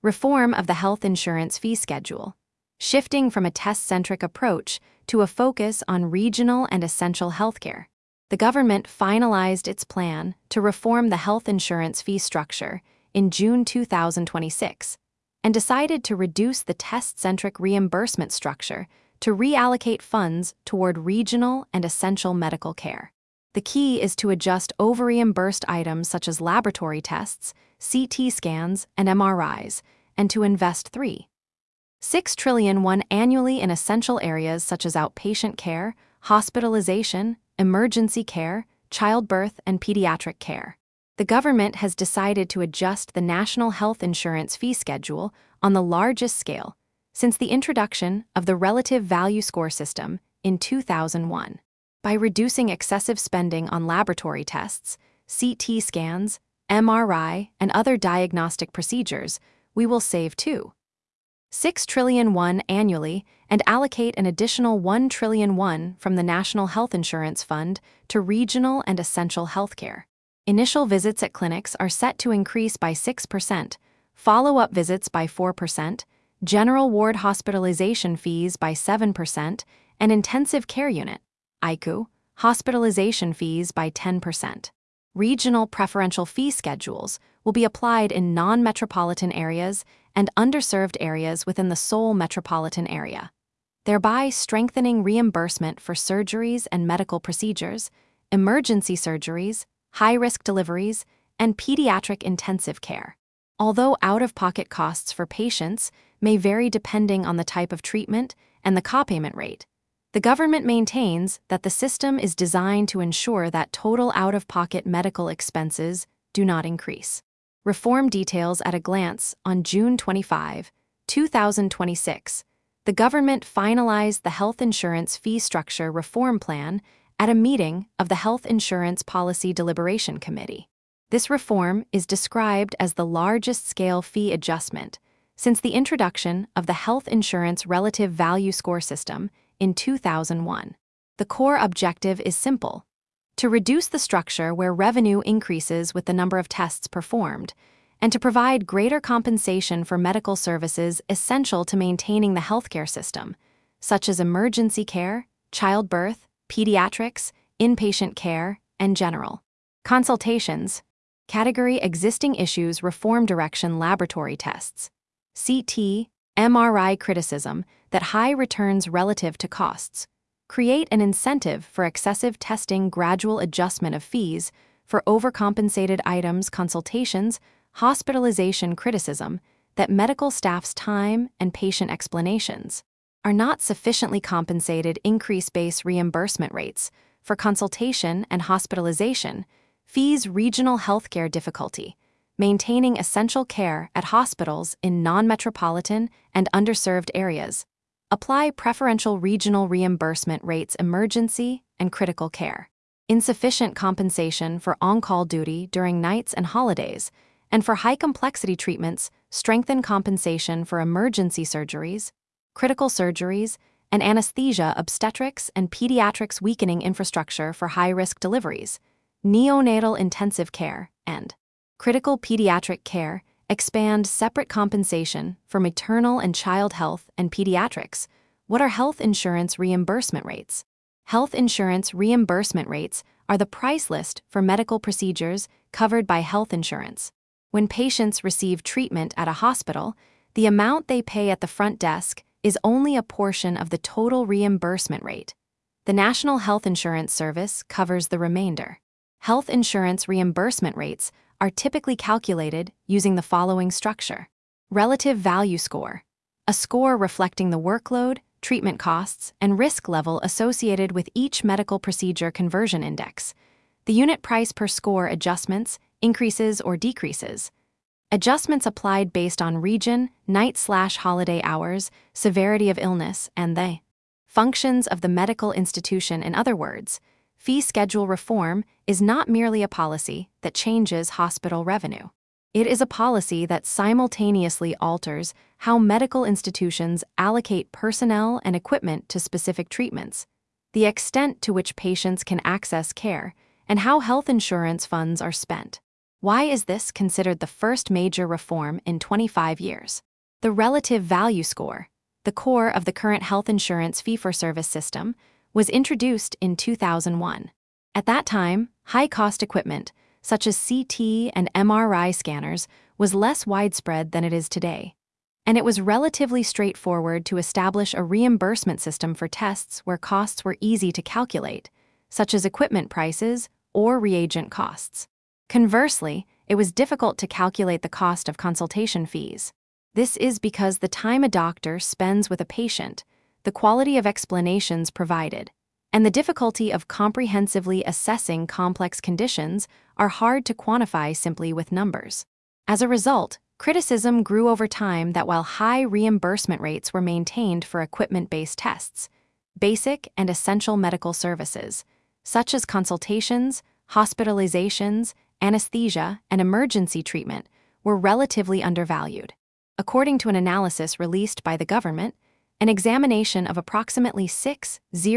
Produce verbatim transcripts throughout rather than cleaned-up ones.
Reform of the health insurance fee schedule, shifting from a test-centric approach to a focus on regional and essential healthcare. The government finalized its plan to reform the health insurance fee structure in June two thousand twenty-six and decided to reduce the test-centric reimbursement structure to reallocate funds toward regional and essential medical care. The key is to adjust over-reimbursed items such as laboratory tests, C T scans, and M R Is, and to invest three point six trillion dollars annually in essential areas such as outpatient care, hospitalization, emergency care, childbirth, and pediatric care. The government has decided to adjust the national health insurance fee schedule on the largest scale since the introduction of the Relative Value Score system in two thousand one. By reducing excessive spending on laboratory tests, C T scans, M R I, and other diagnostic procedures, we will save two point six trillion dollars annually and allocate an additional one trillion dollars from the National Health Insurance Fund to regional and essential healthcare. Initial visits at clinics are set to increase by six percent, follow-up visits by four percent, general ward hospitalization fees by seven percent, and intensive care unit I C U hospitalization fees by ten percent. Regional preferential fee schedules will be applied in non-metropolitan areas and underserved areas within the Seoul metropolitan area, thereby strengthening reimbursement for surgeries and medical procedures, emergency surgeries, high-risk deliveries, and pediatric intensive care. Although out-of-pocket costs for patients may vary depending on the type of treatment and the copayment rate, the government maintains that the system is designed to ensure that total out-of-pocket medical expenses do not increase. Reform details at a glance. On June twenty-fifth, two thousand twenty-six, the government finalized the health insurance fee structure reform plan at a meeting of the Health Insurance Policy Deliberation Committee. This reform is described as the largest-scale fee adjustment since the introduction of the Health Insurance Relative Value Score system in two thousand one. The core objective is simple: to reduce the structure where revenue increases with the number of tests performed, and to provide greater compensation for medical services essential to maintaining the healthcare system, such as emergency care, childbirth, pediatrics, inpatient care, and general consultations. Category Existing Issues Reform Direction Laboratory Tests, C T, M R I criticism that high returns relative to costs. Create an incentive for excessive testing, gradual adjustment of fees for overcompensated items, consultations, hospitalization criticism that medical staff's time and patient explanations are not sufficiently compensated, increase base reimbursement rates for consultation and hospitalization fees, regional healthcare difficulty, maintaining essential care at hospitals in non-metropolitan and underserved areas. Apply preferential regional reimbursement rates, emergency and critical care. Insufficient compensation for on-call duty during nights and holidays, and for high-complexity treatments, strengthen compensation for emergency surgeries, critical surgeries, and anesthesia, obstetrics, and pediatrics, weakening infrastructure for high-risk deliveries, neonatal intensive care, and critical pediatric care. Expand separate compensation for maternal and child health and pediatrics. What are health insurance reimbursement rates? Health insurance reimbursement rates are the price list for medical procedures covered by health insurance. When patients receive treatment at a hospital, the amount they pay at the front desk is only a portion of the total reimbursement rate. The National Health Insurance Service covers the remainder. Health insurance reimbursement rates are typically calculated using the following structure. Relative Value Score, a score reflecting the workload, treatment costs, and risk level associated with each medical procedure. Conversion Index, the unit price per score. Adjustments, increases or decreases. Adjustments applied based on region, night/holiday hours, severity of illness, and the functions of the medical institution. In other words, fee schedule reform is not merely a policy that changes hospital revenue. It is a policy that simultaneously alters how medical institutions allocate personnel and equipment to specific treatments, the extent to which patients can access care, and how health insurance funds are spent. Why is this considered the first major reform in twenty-five years? The Relative Value Score, the core of the current health insurance fee-for-service system, was introduced in two thousand one. At that time, high-cost equipment, such as C T and M R I scanners, was less widespread than it is today. And it was relatively straightforward to establish a reimbursement system for tests where costs were easy to calculate, such as equipment prices or reagent costs. Conversely, it was difficult to calculate the cost of consultation fees. This is because the time a doctor spends with a patient, the quality of explanations provided, and the difficulty of comprehensively assessing complex conditions are hard to quantify simply with numbers. As a result, criticism grew over time that while high reimbursement rates were maintained for equipment-based tests, basic and essential medical services, such as consultations, hospitalizations, anesthesia, and emergency treatment, were relatively undervalued. According to an analysis released by the government, an examination of approximately six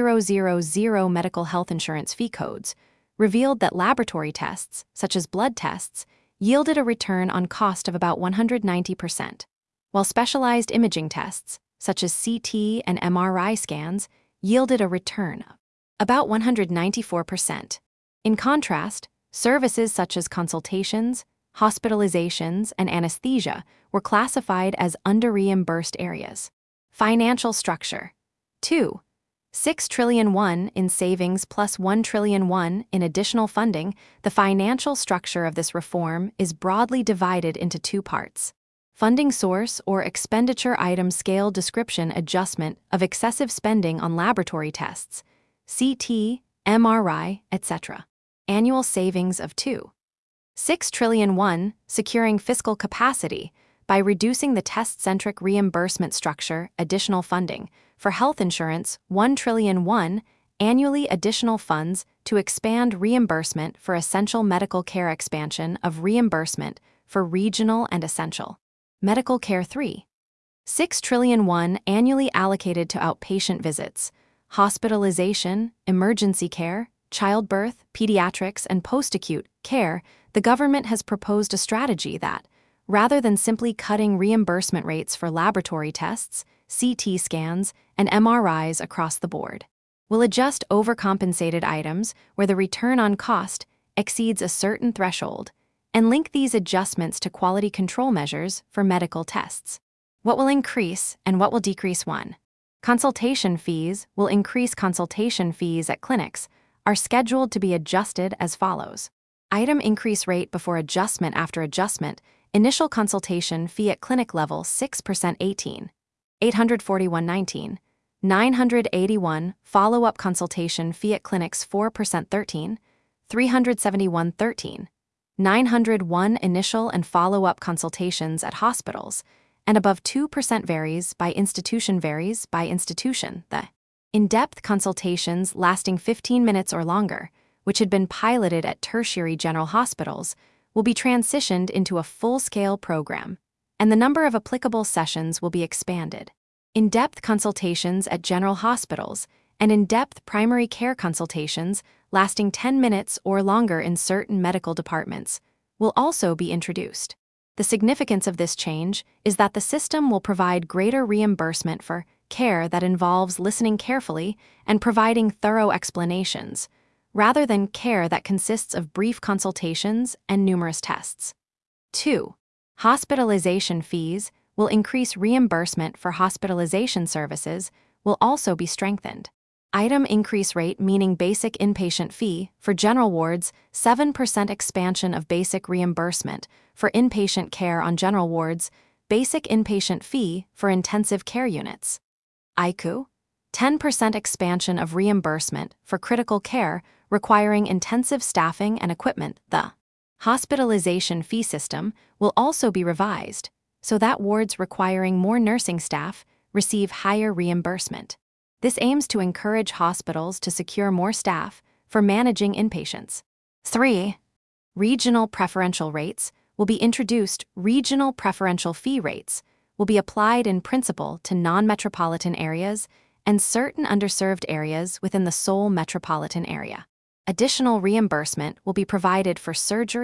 thousand medical health insurance fee codes revealed that laboratory tests, such as blood tests, yielded a return on cost of about one hundred ninety percent, while specialized imaging tests, such as C T and M R I scans, yielded a return of about one hundred ninety-four percent. In contrast, services such as consultations, hospitalizations, and anesthesia were classified as under-reimbursed areas. Financial structure. two. six trillion won in savings plus one trillion won in additional funding. The financial structure of this reform is broadly divided into two parts. Funding source or expenditure item scale description adjustment of excessive spending on laboratory tests, C T, M R I, et cetera. Annual savings of two point six trillion won, securing fiscal capacity by reducing the test-centric reimbursement structure, additional funding. For health insurance, one trillion won, annually additional funds to expand reimbursement for essential medical care, expansion of reimbursement for regional and essential medical care. three. six trillion won, annually allocated to outpatient visits, hospitalization, emergency care, childbirth, pediatrics, and post-acute care. The government has proposed a strategy that, rather than simply cutting reimbursement rates for laboratory tests, C T scans, and M R Is across the board, will adjust overcompensated items where the return on cost exceeds a certain threshold and link these adjustments to quality control measures for medical tests. What will increase and what will decrease? one. Consultation fees will increase. Consultation fees at clinics are scheduled to be adjusted as follows. Item increase rate before adjustment. After adjustment, initial consultation fee at clinic level six percent eighteen, eight hundred forty-one nineteen, nine hundred eighty-one, follow-up consultation fee at clinics four percent thirteen, three hundred seventy-one thirteen, nine hundred one initial and follow-up consultations at hospitals, and above two percent varies by institution varies by institution. The in-depth consultations lasting fifteen minutes or longer, which had been piloted at tertiary general hospitals, will be transitioned into a full-scale program, and the number of applicable sessions will be expanded. In-depth consultations at general hospitals and in-depth primary care consultations lasting ten minutes or longer in certain medical departments will also be introduced. The significance of this change is that the system will provide greater reimbursement for care that involves listening carefully and providing thorough explanations, rather than care that consists of brief consultations and numerous tests. two. Hospitalization fees will increase. Reimbursement for hospitalization services will also be strengthened. Item increase rate, meaning basic inpatient fee, for general wards, seven percent expansion of basic reimbursement for inpatient care on general wards, basic inpatient fee for intensive care units. I C U, ten percent expansion of reimbursement for critical care requiring intensive staffing and equipment. The hospitalization fee system will also be revised so that wards requiring more nursing staff receive higher reimbursement. This aims to encourage hospitals to secure more staff for managing inpatients. three. Regional preferential rates will be introduced. Regional preferential fee rates will be applied in principle to non-metropolitan areas and certain underserved areas within the Seoul metropolitan area. Additional reimbursement will be provided for surgeries,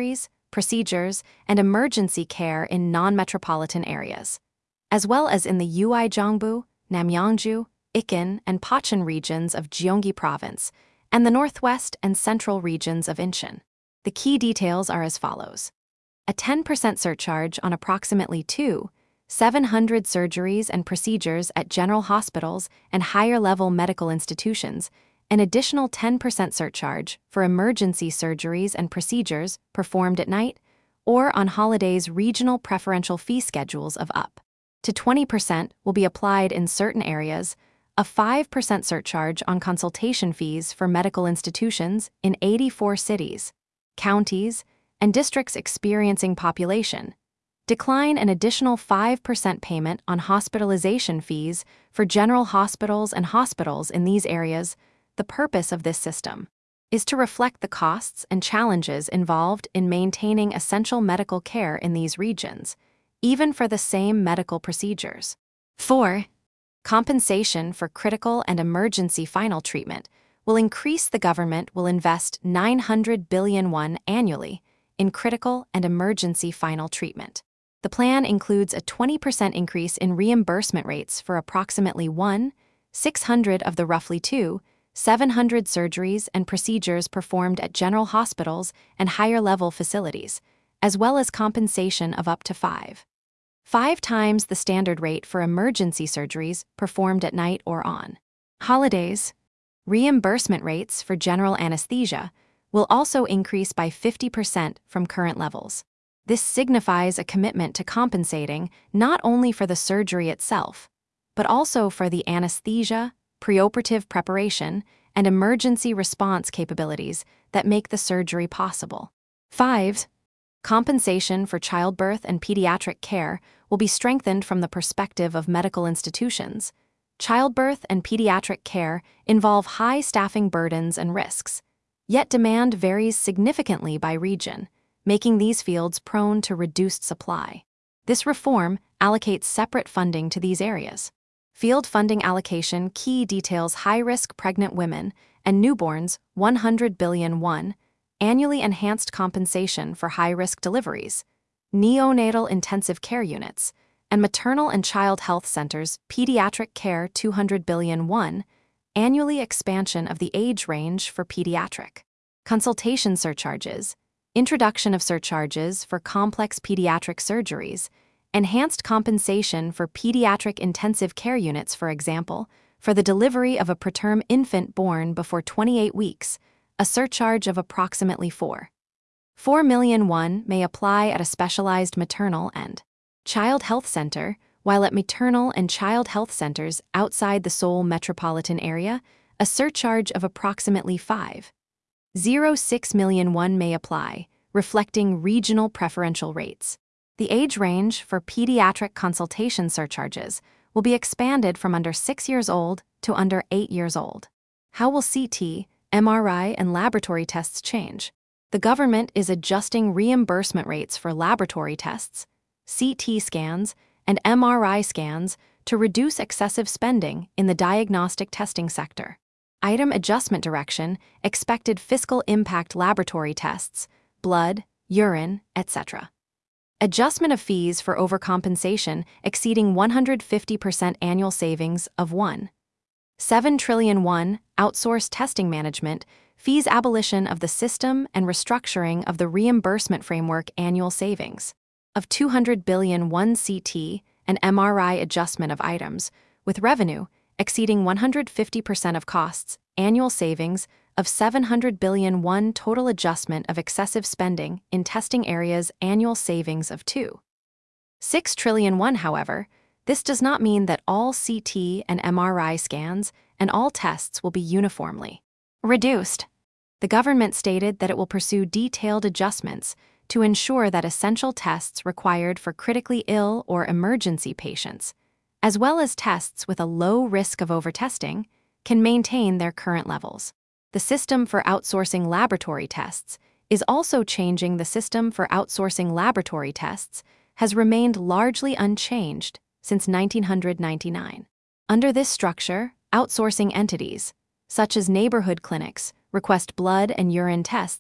procedures, and emergency care in non-metropolitan areas, as well as in the Uijeongbu, Namyangju, Ikin, and Pochin regions of Gyeonggi Province, and the northwest and central regions of Incheon. The key details are as follows. A ten percent surcharge on approximately two thousand seven hundred surgeries and procedures at general hospitals and higher-level medical institutions, an additional ten percent surcharge for emergency surgeries and procedures performed at night or on holidays. Regional preferential fee schedules of up to twenty percent will be applied in certain areas, a five percent surcharge on consultation fees for medical institutions in eighty-four cities, counties, and districts experiencing population, decline an additional five percent payment on hospitalization fees for general hospitals and hospitals in these areas. The purpose of this system is to reflect the costs and challenges involved in maintaining essential medical care in these regions, even for the same medical procedures. four. Compensation for critical and emergency final treatment will increase. The government will invest nine hundred billion won annually in critical and emergency final treatment. The plan includes a twenty percent increase in reimbursement rates for approximately one thousand six hundred of the roughly two thousand seven hundred surgeries and procedures performed at general hospitals and higher-level facilities, as well as compensation of up to five. Five times the standard rate for emergency surgeries performed at night or on holidays. Reimbursement rates for general anesthesia will also increase by fifty percent from current levels. This signifies a commitment to compensating not only for the surgery itself, but also for the anesthesia, preoperative preparation, and emergency response capabilities that make the surgery possible. five. Compensation for childbirth and pediatric care will be strengthened from the perspective of medical institutions. Childbirth and pediatric care involve high staffing burdens and risks, yet demand varies significantly by region, making these fields prone to reduced supply. This reform allocates separate funding to these areas. Field funding allocation key details high-risk pregnant women and newborns one hundred billion won, annually enhanced compensation for high-risk deliveries, neonatal intensive care units, and maternal and child health centers pediatric care two hundred billion won, annually expansion of the age range for pediatric consultation surcharges, introduction of surcharges for complex pediatric surgeries, enhanced compensation for pediatric intensive care units, for example, for the delivery of a preterm infant born before twenty-eight weeks, a surcharge of approximately four point four million won may apply at a specialized maternal and child health center, while at maternal and child health centers outside the Seoul metropolitan area, a surcharge of approximately five point zero six million won may apply, reflecting regional preferential rates. The age range for pediatric consultation surcharges will be expanded from under six years old to under eight years old. How will C T, M R I, and laboratory tests change? The government is adjusting reimbursement rates for laboratory tests, C T scans, and M R I scans to reduce excessive spending in the diagnostic testing sector. Item adjustment direction, expected fiscal impact laboratory tests, blood, urine, et cetera. Adjustment of fees for overcompensation exceeding one hundred fifty percent annual savings of one point seven trillion won, outsourced testing management, fees abolition of the system and restructuring of the reimbursement framework annual savings of two hundred billion won C T and M R I adjustment of items, with revenue exceeding one hundred fifty percent of costs, annual savings of seven hundred billion won total adjustment of excessive spending in testing areas annual savings of two point six trillion won. However, this does not mean that all C T and M R I scans and all tests will be uniformly reduced. The government stated that it will pursue detailed adjustments to ensure that essential tests required for critically ill or emergency patients, as well as tests with a low risk of overtesting, can maintain their current levels. The system for outsourcing laboratory tests is also changing. The system for outsourcing laboratory tests has remained largely unchanged since nineteen ninety-nine. Under this structure, outsourcing entities, such as neighborhood clinics, request blood and urine tests,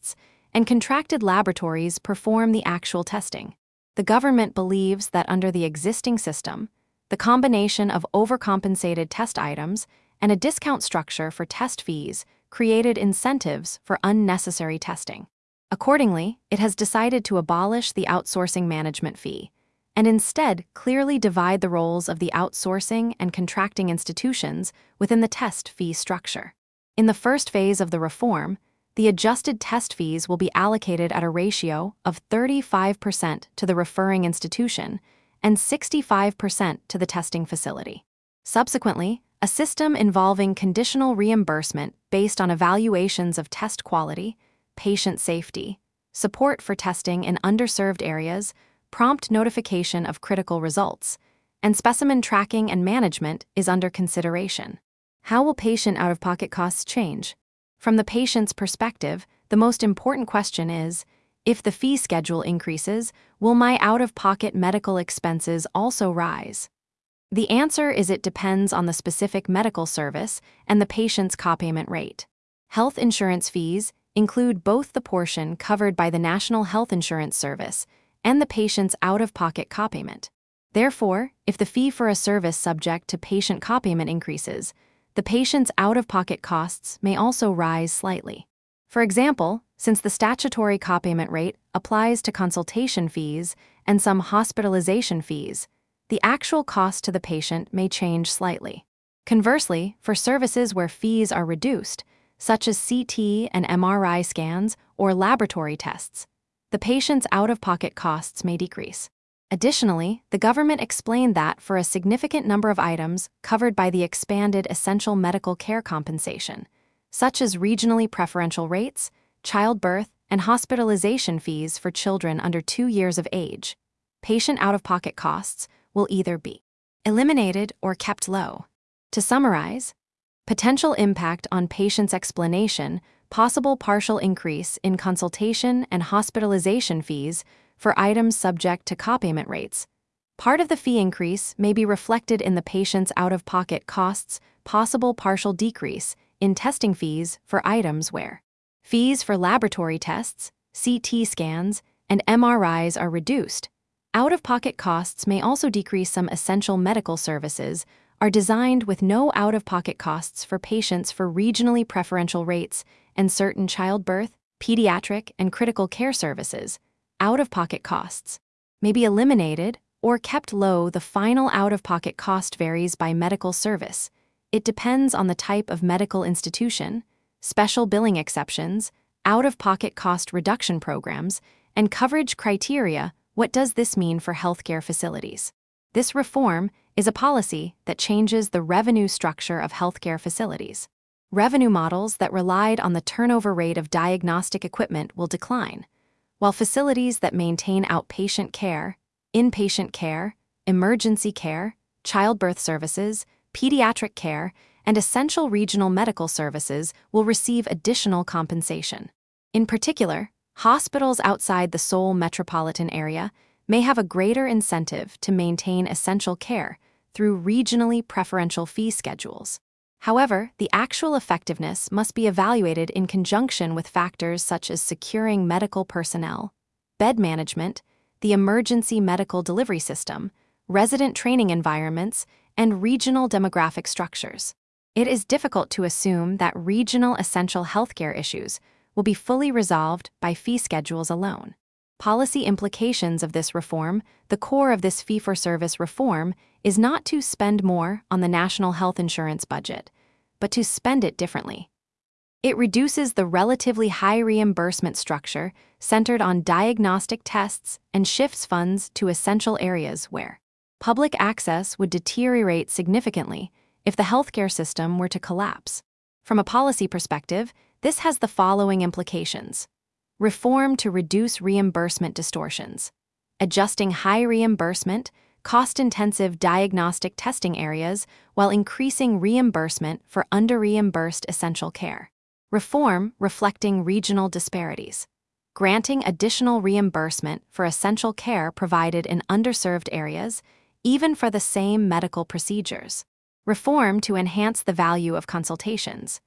and contracted laboratories perform the actual testing. The government believes that under the existing system, the combination of overcompensated test items and a discount structure for test fees created incentives for unnecessary testing. Accordingly, it has decided to abolish the outsourcing management fee and instead clearly divide the roles of the outsourcing and contracting institutions within the test fee structure. In the first phase of the reform, the adjusted test fees will be allocated at a ratio of thirty-five percent to the referring institution and sixty-five percent to the testing facility. Subsequently, a system involving conditional reimbursement based on evaluations of test quality, patient safety, support for testing in underserved areas, prompt notification of critical results, and specimen tracking and management is under consideration. How will patient out-of-pocket costs change? From the patient's perspective, the most important question is, if the fee schedule increases, will my out-of-pocket medical expenses also rise? The answer is it depends on the specific medical service and the patient's copayment rate. Health insurance fees include both the portion covered by the National Health Insurance Service and the patient's out-of-pocket copayment. Therefore, if the fee for a service subject to patient copayment increases, the patient's out-of-pocket costs may also rise slightly. For example, since the statutory copayment rate applies to consultation fees and some hospitalization fees, the actual cost to the patient may change slightly. Conversely, for services where fees are reduced, such as C T and M R I scans or laboratory tests, the patient's out-of-pocket costs may decrease. Additionally, the government explained that for a significant number of items covered by the expanded essential medical care compensation, such as regionally preferential rates, childbirth, and hospitalization fees for children under two years of age, patient out-of-pocket costs will either be eliminated or kept low. To summarize, potential impact on patients' explanation, possible partial increase in consultation and hospitalization fees for items subject to copayment rates. Part of the fee increase may be reflected in the patient's out-of-pocket costs, possible partial decrease in testing fees for items where fees for laboratory tests, C T scans, and M R Is are reduced. Out-of-pocket costs may also decrease. Some essential medical services are designed with no out-of-pocket costs for patients for regionally preferential rates, and certain childbirth, pediatric, and critical care services, out-of-pocket costs may be eliminated or kept low. The final out-of-pocket cost varies by medical service. It depends on the type of medical institution, special billing exceptions, out-of-pocket cost reduction programs, and coverage criteria. What does this mean for healthcare facilities? This reform is a policy that changes the revenue structure of healthcare facilities. Revenue models that relied on the turnover rate of diagnostic equipment will decline, while facilities that maintain outpatient care, inpatient care, emergency care, childbirth services, pediatric care, and essential regional medical services will receive additional compensation. In particular, hospitals outside the Seoul metropolitan area may have a greater incentive to maintain essential care through regionally preferential fee schedules. However, the actual effectiveness must be evaluated in conjunction with factors such as securing medical personnel, bed management, the emergency medical delivery system, resident training environments, and regional demographic structures. It is difficult to assume that regional essential healthcare issues will be fully resolved by fee schedules alone. Policy implications of this reform. The core of this fee-for-service reform is not to spend more on the national health insurance budget, but to spend it differently. It reduces the relatively high reimbursement structure centered on diagnostic tests and shifts funds to essential areas where public access would deteriorate significantly if the healthcare system were to collapse. From a policy perspective, this has the following implications. Reform to reduce reimbursement distortions. Adjusting high reimbursement, cost-intensive diagnostic testing areas while increasing reimbursement for under-reimbursed essential care. Reform reflecting regional disparities. Granting additional reimbursement for essential care provided in underserved areas, even for the same medical procedures. Reform to enhance the value of consultations.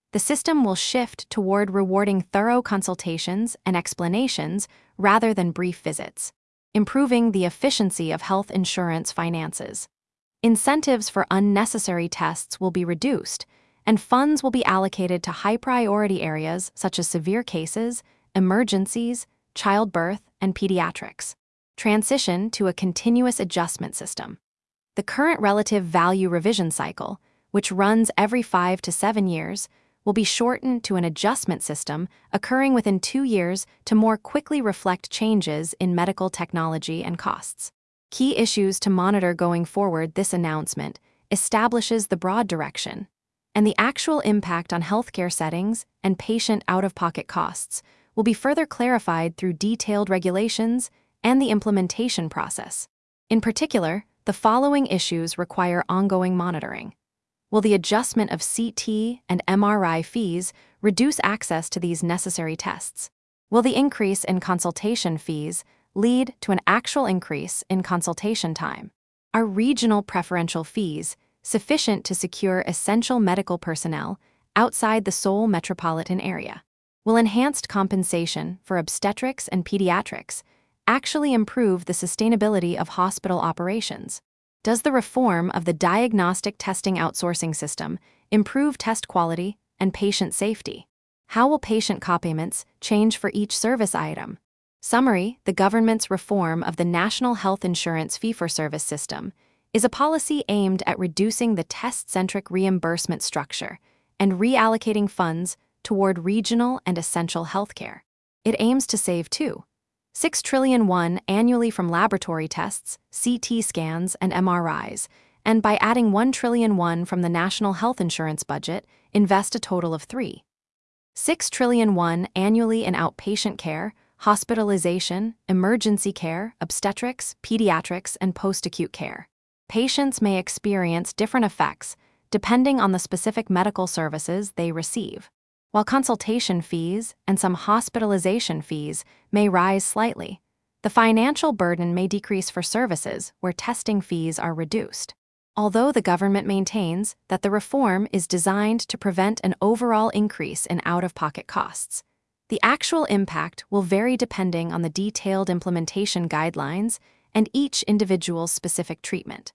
The system will shift toward rewarding thorough consultations and explanations rather than brief visits, improving the efficiency of health insurance finances. Incentives for unnecessary tests will be reduced, and funds will be allocated to high-priority areas such as severe cases, emergencies, childbirth, and pediatrics. Transition to a continuous adjustment system. The current relative value revision cycle, which runs every five to seven years, will be shortened to an adjustment system occurring within two years to more quickly reflect changes in medical technology and costs. Key issues to monitor going forward: this announcement establishes the broad direction, and the actual impact on healthcare settings and patient out-of-pocket costs will be further clarified through detailed regulations and the implementation process. In particular, the following issues require ongoing monitoring. Will the adjustment of C T and M R I fees reduce access to these necessary tests? Will the increase in consultation fees lead to an actual increase in consultation time? Are regional preferential fees sufficient to secure essential medical personnel outside the Seoul metropolitan area? Will enhanced compensation for obstetrics and pediatrics actually improve the sustainability of hospital operations? Does the reform of the diagnostic testing outsourcing system improve test quality and patient safety? How will patient copayments change for each service item? Summary: the government's reform of the National Health Insurance Fee-for-Service system is a policy aimed at reducing the test-centric reimbursement structure and reallocating funds toward regional and essential healthcare. It aims to save two point six trillion won annually from laboratory tests, C T scans, and M R Is, and by adding one trillion won from the national health insurance budget, invest a total of three point six trillion won annually in outpatient care, hospitalization, emergency care, obstetrics, pediatrics, and post-acute care. Patients may experience different effects depending on the specific medical services they receive. While consultation fees and some hospitalization fees may rise slightly, the financial burden may decrease for services where testing fees are reduced. Although the government maintains that the reform is designed to prevent an overall increase in out-of-pocket costs, the actual impact will vary depending on the detailed implementation guidelines and each individual's specific treatment.